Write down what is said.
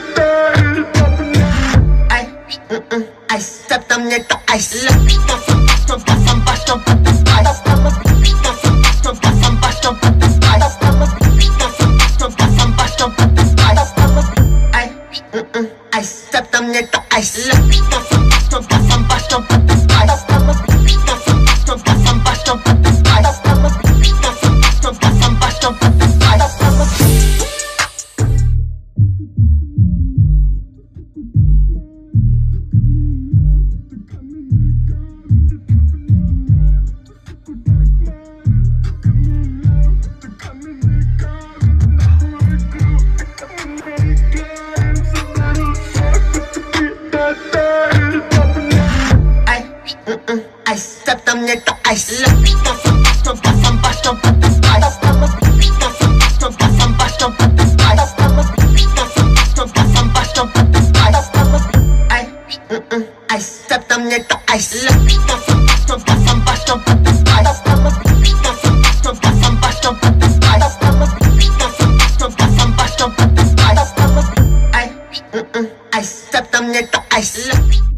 Step tam nie to ice. Tam baśnią pod te spice. Tam baśnią pod te spice. Tam baśnią pod te spice. Step tam nie to ice. Tam baśnią pod te spice. Tam baśnią pod te spice. Tam baśnią pod te spice. Step tam nie to ice. Tam baśnią pod te spice. Tam baśnią pod te spice. Tam baśnią pod te spice. Step tam nie to ice. Tam baśnią pod te spice. Tam baśnią pod te spice. Tam baśnią pod te spice. Step tam nie to ice.